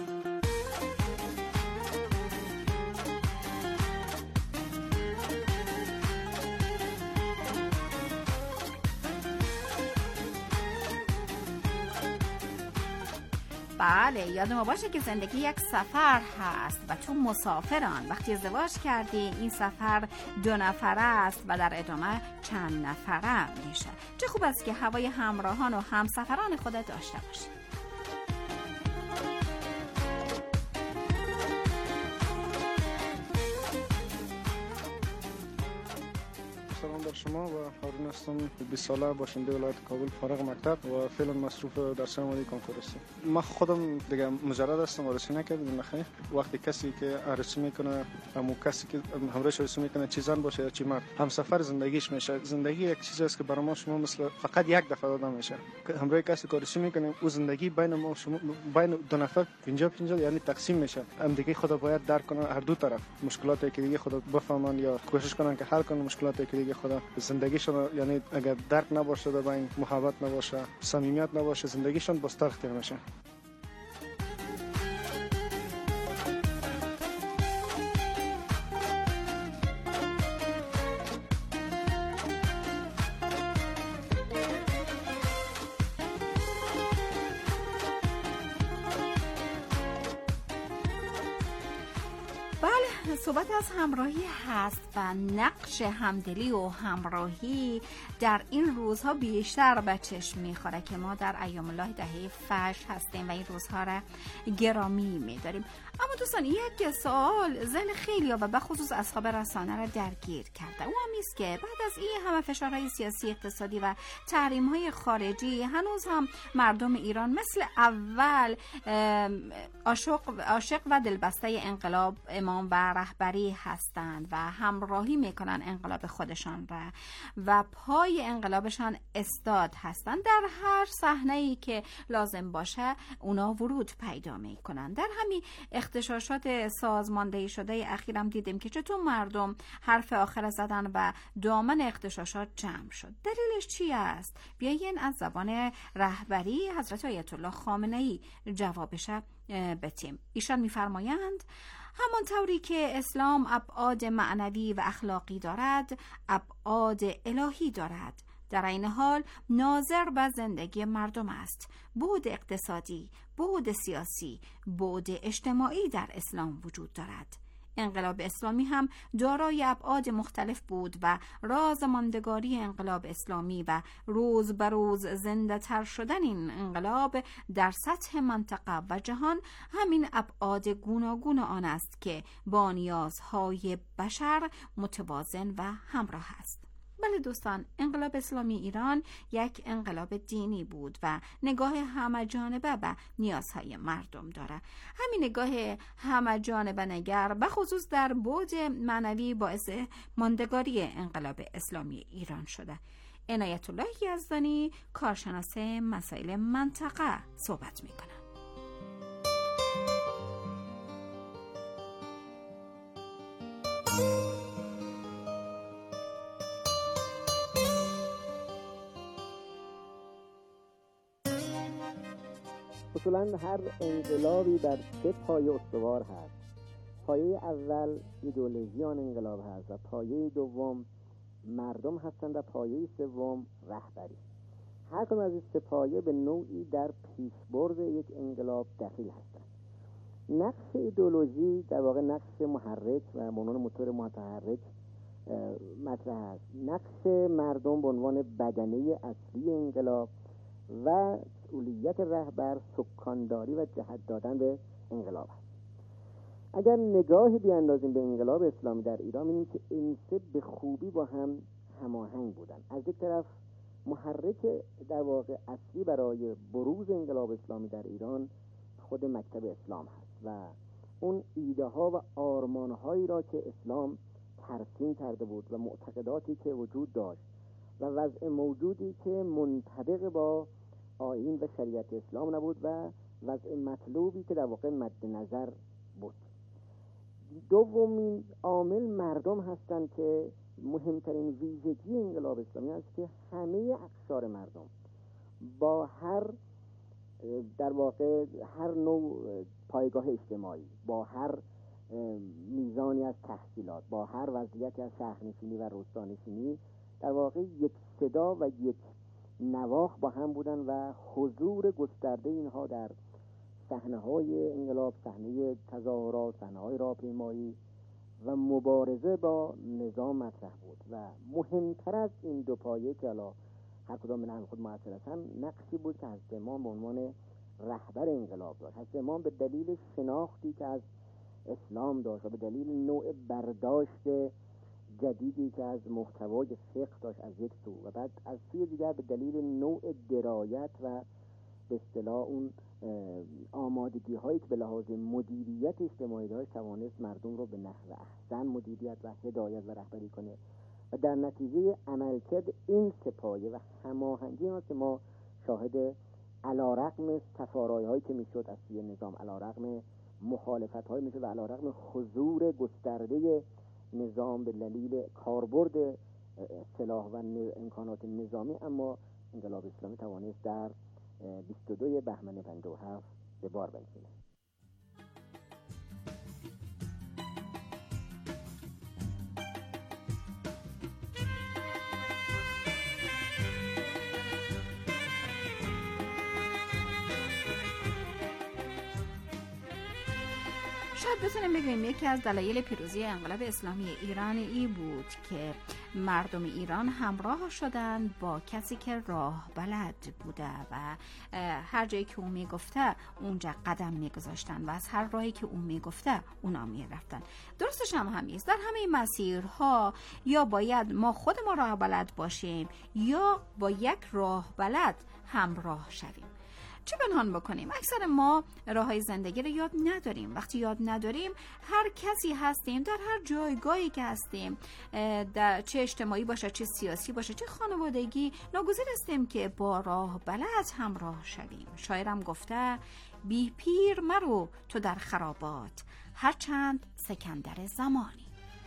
بله، یاد ما باشه که زندگی یک سفر هست و تو مسافران. وقتی ازدواج کردی این سفر 2 نفره است و در ادامه چند نفره میشه. چه خوب است که هوای همراهان و همسفران خودت داشته باشی. سلام بر شما و هارون هستم. 20 ساله باشنده ولایت کابل، فارغ مکتب و فعلا مصروف در سرمایه کنکورسی. من خودم دیگه مجرد هستم، عروسی نکردم. نخیر وقتی کسی که عروسی میکنه، همون کسی که همراهش عروسی میکنه، چه زن باشه یا چه مرد، همسفر زندگیش میشه. زندگی یک چیزی است که برای ما شما مثل فقط یک دفعه داده میشه. همراه کسی که عروسی میکنیم، او زندگی بین ما شما بین 2 نفر 50-50 یعنی تقسیم میشه. هم دیگه خدا باید درک کنه، هر دو طرف مشکلاتی که دیگه خدا بفهمن یا کوشش کنن که حل کنن مشکلاتی که دیگه خدا زندگیشون، یعنی اگر درک نباشه، در بین محبت نباشه، صمیمیت نباشه، زندگیشون بستر اختیار میشه. صحبت از همراهی هست و نقش همدلی و همراهی در این روزها بیشتر به چشم میخوره که ما در ایام الله دهه فجر هستیم و این روزها را گرامی میداریم. اما دوستان، یک سوال ذهن خیلی و به خصوص اصحاب رسانه را درگیر کرده. او هم است که بعد از این همه فشارهای سیاسی، اقتصادی و تحریم‌های خارجی، هنوز هم مردم ایران مثل اول عاشق و دلبسته انقلاب امام و رهبری هستند و همراهی میکنن انقلاب خودشان را و پای انقلابشان استاد هستند. در هر صحنه‌ای که لازم باشه اونا ورود پیدا میکنن. در همین اختشاشات سازماندهی شده اخیرم دیدیم که چطور مردم حرف آخر زدن و دامن اختشاشات جمع شد. دلیلش چی است؟ بیاین از زبان رهبری حضرت آیت الله خامنه‌ای جوابش بتیم. ایشان میفرمایند همان طوری که اسلام ابعاد معنوی و اخلاقی دارد، ابعاد الهی دارد. در این حال ناظر به زندگی مردم است. بعد اقتصادی، بعد سیاسی، بعد اجتماعی در اسلام وجود دارد. انقلاب اسلامی هم دارای ابعاد مختلف بود و راز ماندگاری انقلاب اسلامی و روز به روز زنده تر شدن این انقلاب در سطح منطقه و جهان همین ابعاد گوناگون آن است که با نیازهای بشر متوازن و همراه است. بله دوستان، انقلاب اسلامی ایران یک انقلاب دینی بود و نگاه همه جانبه به نیازهای مردم داره. همین نگاه همه جانبه نگر به خصوص در بعد معنوی باعث ماندگاری انقلاب اسلامی ایران شده. عنایت الله یزدانی، کارشناس مسائل منطقه، صحبت میکنه. اصولاً هر انقلابی بر 3 پایه استوار هست. پایه اول ایدئولوژی آن انقلاب هست و پایه دوم مردم هستند و پایه سوم رهبری. هر کدام از این 3 پایه به نوعی در پیشبرد یک انقلاب دخیل هستند. نقش ایدئولوژی در واقع نقش محرک و به عنوان موتور متحرک مطرح است. نقش مردم به عنوان بدنه اصلی انقلاب و مسئولیت رهبر سکانداری و جهت دادن به انقلاب است. اگر نگاهی بیاندازیم به انقلاب اسلامی در ایران، می‌بینیم که این 3 به خوبی با هم هماهنگ بودن. از یک طرف محرک در واقع اصلی برای بروز انقلاب اسلامی در ایران خود مکتب اسلام هست و اون ایده ها و آرمان هایی را که اسلام ترسیم کرده بود و معتقداتی که وجود داشت و وضع موجودی که منطبق با آیین و شریعت اسلام نبود و وضع مطلوبی که در واقع مد نظر بود. دومین عامل مردم هستند که مهمترین ویژگی انقلاب اسلامی است که همه اقشار مردم با هر در واقع هر نوع پایگاه اجتماعی با هر میزانی از تحصیلات، با هر وضعیتی از شهرنشینی و روستانشینی، در واقع یک صدا و یک نواخت با هم بودن و حضور گسترده اینها در صحنه‌های انقلاب، صحنه تظاهرات، صحنه‌های راهپیمایی و مبارزه با نظام مطرح بود. و مهمتر از این دو پایه که حالا هر کدام من هم خود مؤثر هستن، نقشی بود که حضرت امام به عنوان رهبر انقلاب داشت. حضرت امام به دلیل شناختی که از اسلام داشت و به دلیل نوع برداشت جدیدی که از محتوای فقه داشت از یک سو، و بعد از سوی دیگر به دلیل نوع درایت و به اصطلاح اون آمادگی هایی که به لحاظ مدیریت اجتماعی داشت، توانست مردم رو به نحو احسن مدیریت و هدایت و رهبری کنه. و در نتیجه عملکرد این سپایه و هماهنگی هست که ما شاهد علیرغم تفارای هایی که میشد از سوی نظام، علیرغم مخالفت های میشد و علیرغم حضور گسترده نظام به دلیل کاربرد سلاح و امکانات نظامی، اما انقلاب اسلامی توانست در 22 بهمن 57 به بار بنشیند. شاید بتونیم بگوییم یکی از دلایل پیروزی انقلاب اسلامی ایران ای بود که مردم ایران همراه شدند با کسی که راه بلد بوده و هر جایی که او میگفته اونجا قدم میگذاشتن و از هر راهی که او میگفته اونا میرفتن. درستش هم همیست. در همه مسیرها یا باید ما خود ما راه بلد باشیم یا با یک راه بلد همراه شویم. چه پنهان بکنیم؟ اکثر ما راههای زندگی رو یاد نداریم. وقتی یاد نداریم، هر کسی هستیم، در هر جایگاهی که هستیم، در چه اجتماعی باشه، چه سیاسی باشه، چه خانوادگی، ناگزیر هستیم که با راه بلد همراه شویم. شاعرم گفته بی پیر مرو تو در خرابات، هرچند سکندر زمانی.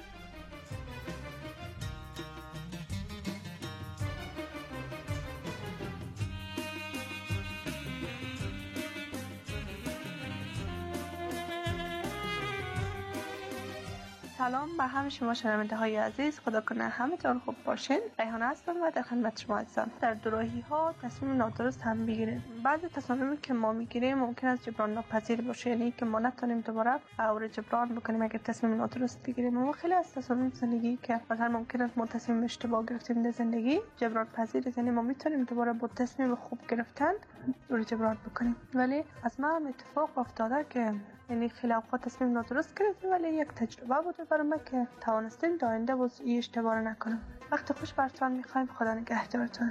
سلام به همه شما شنونده های عزیز، خدا کنه همه طور خوب باشین. ریحانه هستم و در خدمت شما عزیزان. در دوراهی ها تصمیم نادرست هم میگیریم. بعضی تصامیمی که ما میگیریم ممکن است جبران ناپذیر باشه، یعنی که ما نتونیم دوباره اور جبران بکنیم اگر تصمیم نادرست بگیریم. اما خیلی از تصامیم زندگی که مثلا ممکن است ما تصمیم اشتباه گرفتیم در زندگی، جبران پذیر، یعنی ما میتونیم دوباره با تصمیم خوب گرفتن رو جبران بکنیم. ولی از ما هم اتفاق افتاده که یعنی خیلی اوقات تصمیم نادرست گرفتیم، ولی یک تجربه بوده برای من که توانستیم در آینده باز این اشتباه رو نکنم. وقت خوش براتون میخوایم. خدا نگهدارتون.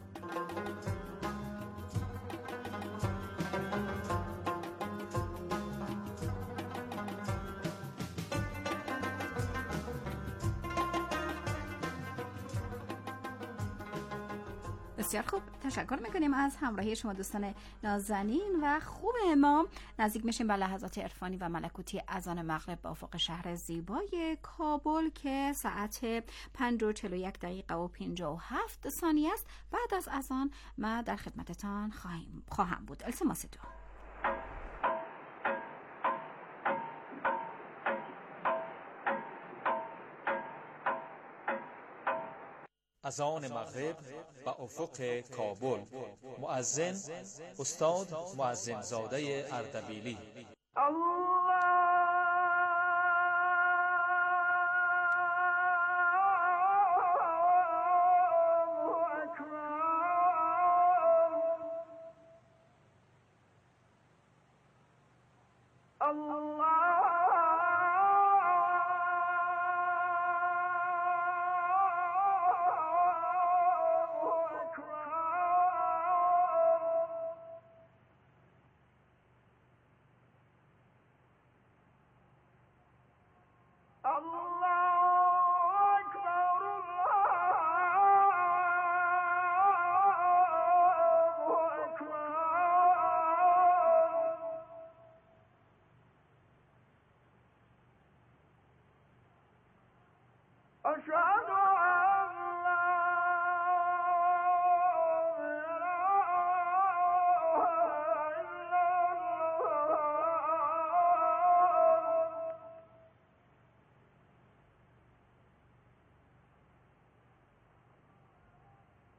بسیار خوب، تشکر میکنیم از همراهی شما دوستان نازنین و خوب ما. نزدیک میشیم به لحظات عرفانی و ملکوتی اذان مغرب به افق شهر زیبای کابل که ساعت 5:41 و 57 ثانیه است. بعد از اذان ما در خدمتتان خواهم بود. التماستو اذان مغرب و افق کابل. مؤذن استاد مؤذن زاده اردبیلی.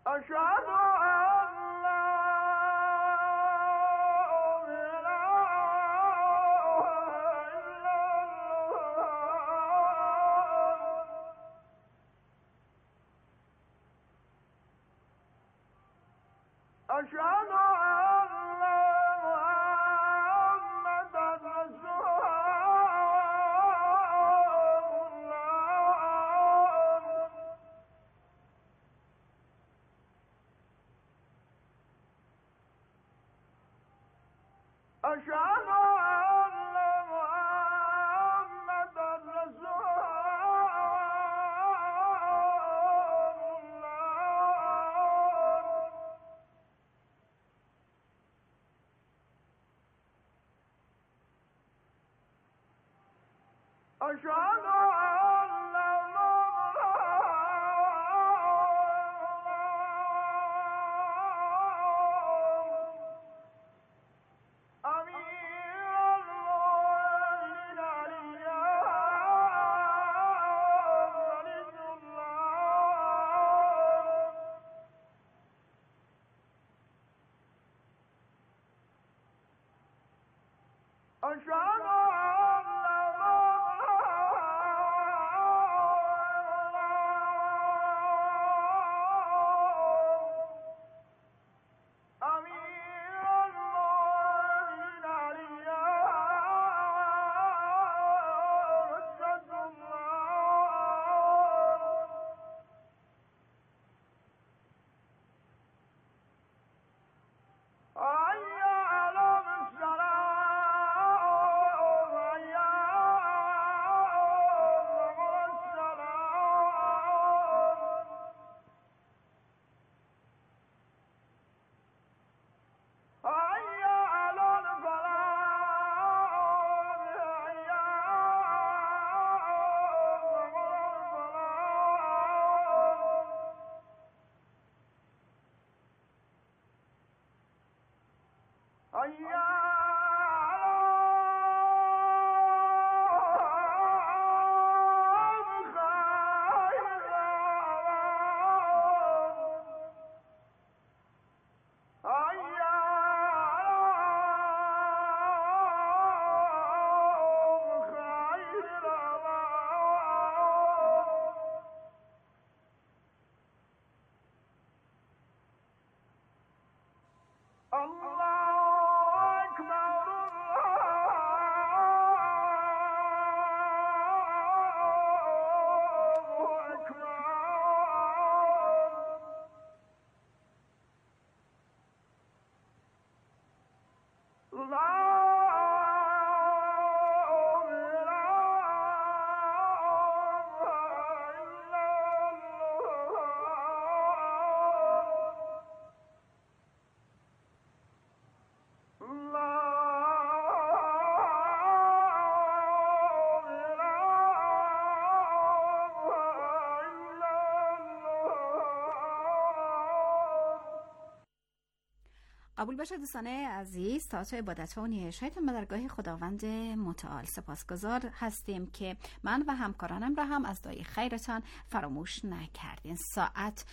قبول باشه دوستان عزیز، طاعت و عبادت و نیایش‌هایتان به درگاه خداوند متعال. سپاسگزار هستیم که من و همکارانم را هم از دعای خیرتان فراموش نکردین. ساعت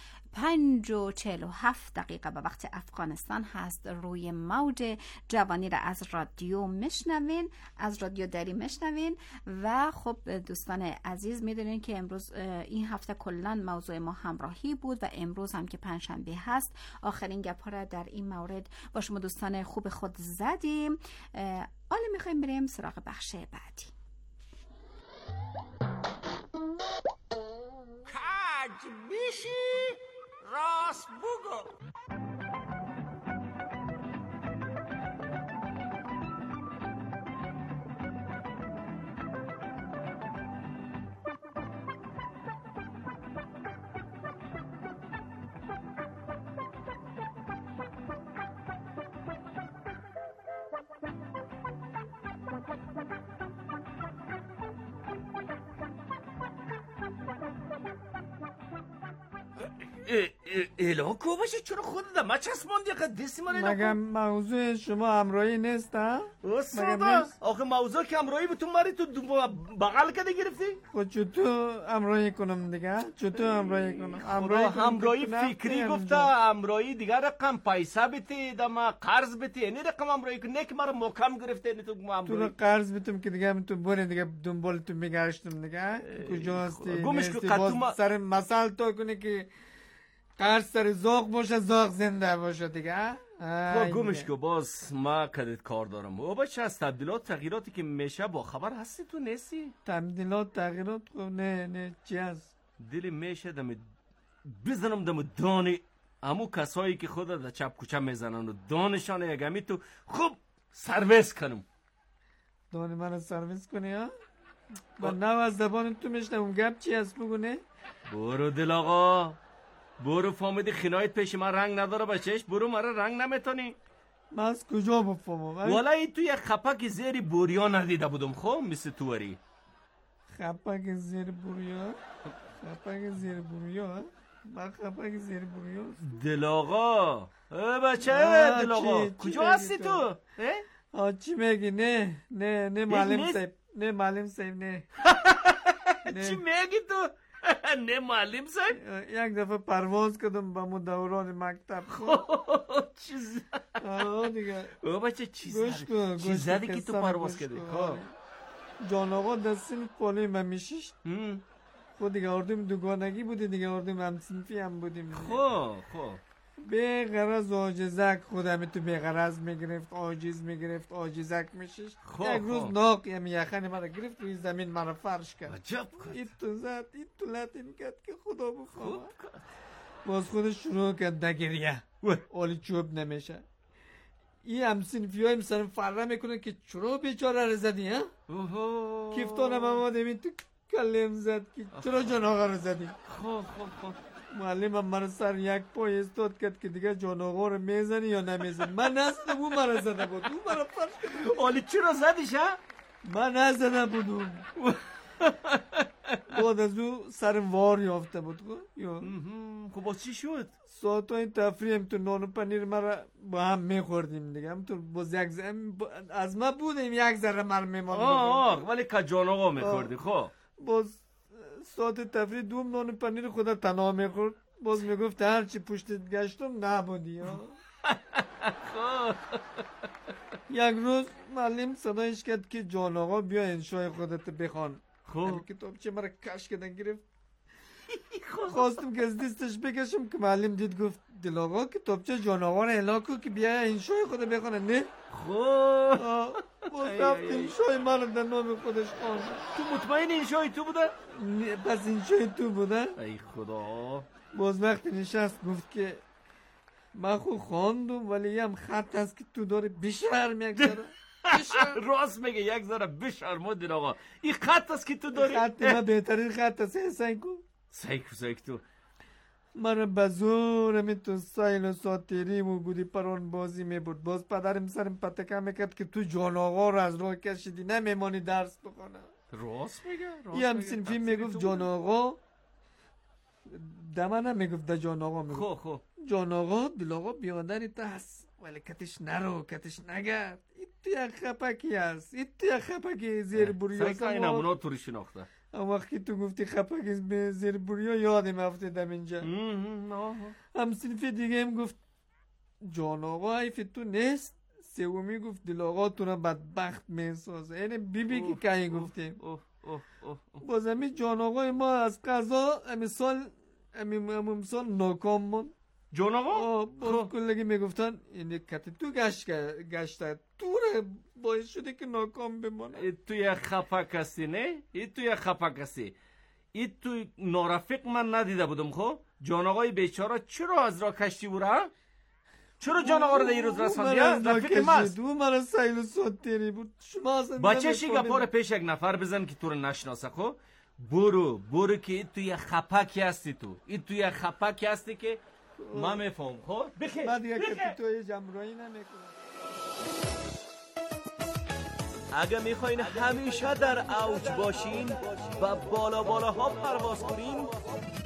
5:47 به وقت افغانستان هست. روی موج جوانی را از رادیو مشنوین، از رادیو دری مشنوین. و خب دوستان عزیز میدونین که امروز این هفته کلان موضوع ما همراهی بود و امروز هم که پنجشنبه هست آخرین گپ‌ها را در این مورد با شما دوستان خوب خود زدیم. حالا میخوایم بریم سراغ بخش بعدی. کج بیشی راست بگو. الهو باشه چرا خودت ما چسبوندی دستی من مگه موضوع شما همراهی نیست؟ استاد آخه موضوع که همراهی به تو ماری تو بغل کده گرفتی؟ خود چطور همراهی کنم دیگه؟ چطور همراهی کنم؟ همراهی فکری گفته، همراهی دیگه رقم پیسه بتی دما قرض بتی، یعنی رقم همراهی کنه که مرا محکم گرفته، یعنی تو همراهی تو قرض بتم که دیگه تو بره دیگه دنبال تو میگشتم دیگه کجاستی گمش که باز سر مسئله تو کنه که قرض سر زاغ باشه زاغ زنده باشه دیگه. گمش که باز ما کدت کار دارم و بچه از تبدیلات تغییراتی که میشه با خبر هستی تو نیستی؟ تبدیلات تغییرات خب نه چی هست؟ دلی میشه دم بزنم دم دانه امو کسایی که خود در چپ کوچه میزنن و دانشان یکمی تو خوب سرویس کنم. دانه من سرویس کنی ها؟ با نو از زبان تو میشنم گپ چی هست بگو نه؟ برو دل آقا برو فهمیدی خنایت پیش من رنگ نداره بچهش، برو مرا رنگ نمیتونی. من از کجا بفهمم؟ والا این تو یک خپک زیر بوریا ندیده بودم خب مثل تو وری. خپک زیر بوریا؟ خپک زیر بوریا؟ من خپک زیر بوریا؟ دل آقا بچه دل آقا کجا هستی تو؟ چی میگی؟ نه معلم صاحب نه معلم صاحب نه چی میگی تو؟ نه معلم صاحب یک دفعه پرواز کردم با دوران مکتب چیز دیگه او بچه چیز زدی که تو پرواز کردی جان آقا دستین پالی من میشیشت خود دیگه اردیم دوگانگی بودی دیگه اردیم همسنفی هم بودیم خب به غرض آجزک خودم تو به غرض میگرفت آجیز میگرفت آجیزک میشیشت یک روز ناق یخنی مرا گرفت روی زمین مرا فرش کرد عجب این تو زد این تو لطین کرد که خدا بخواه باز خودش شروع کرد نگریه اولی چوب نمیشه این همسنفی های سرم فره میکنه که چرا بیچاره رو زدی ها کفتانم آماده تو کلیم زد که چرا جان آقا رو زدی خب معلمم من سر یک پای استاد کرد که دیگه جان آقا رو میزنی یا نمیزنی من نزدم اون مرا زده بود اون مرا فرش کرد اولی چرا زدیش ها؟ من نزده بودم بعد از او سر وار یافته بود خب باز چی شد؟ ساعت های تفریحیم تو نان و پنیر مرا با هم میخوردیم دیگه همطور باز از ما بودیم یک ذره مرا میماند ولی که جان آقا میخوردی خب باز ساعت تفریح دوم نان و پنیر خدا تنها میخورد باز میگفت هرچی پشتت گشتم نبودی یک روز معلم صدایش کرد که جان آقا بیا انشای خودت بخوان کتاب چه مرا کش کردن گرفت خواستم که از دستش بکشم که معلم دید گفت دل آقا کتاب چه جان آقا رو هلاکو که بیا انشای خودت بخوانه نه باز رفت انشای مرا در نام خودش خواند تو مطمئن انشای تو بوده؟ پس انشای تو بوده؟ ای خدا باز وقتی نشست گفت که من خود خواندم ولی هم خط هست که تو داره بشرم یک ذره راست میگه یک ذره بشرم دل آقا این خط هست که تو داری خط من بهترین خط هست سیکو تو من بزورم تو سایل و ساتیریم و گودی پران بازی میبود باز پدرم سرم پتکه میکرد که تو جان آقا رو از راه کشیدی نمیمانی درس بخونه راست میگه یه همسین فیلم میگفت جان آقا دمه نمیگفت ده جان آقا میگفت خب جان آقا دل آقا بیادری تا هست ولی کتش نرو کتش نگرد این تو یک خپکی هست این تو یک خپکی زیر بوریا سایکا این همونا توری شناخته وقتی تو گفتی خپکی زیر بوریا یادم افتادم اینجا هم صنفی دیگه هم گفت جان آقا حیف تو نیست سومی گفت دل آقا تو را بدبخت میسازه یعنی بیبی که کهی گفتیم باز همی جان آقای ما از قضا همی سال ناکام من جان آقا؟ باز کلگی میگفتن اینه کتی تو گشته تو را باعث شده که ناکام بمانه ای تو یک خپک هستی نه؟ ای تو یک خپک هستی ای تو نارفق من ندیده بودم خب؟ جان آقای بیچاره چرا از را کشتی بوره؟ چرا جان آقا رو در این روز رساندی؟ رفیق ماست او مرا سیل و ساتیری بود بچه شی گپار پیش یک نفر بزن که تو رو نشناسه خب؟ برو که ای تو یک خپکی هستی ای تو یک خپکی هستی که من میفهم خب؟ بخیر بعد یک که تو یه جمعرایی نمیکنم اگه میخواین همیشه در اوج باشین و بالا ها پرواز کنین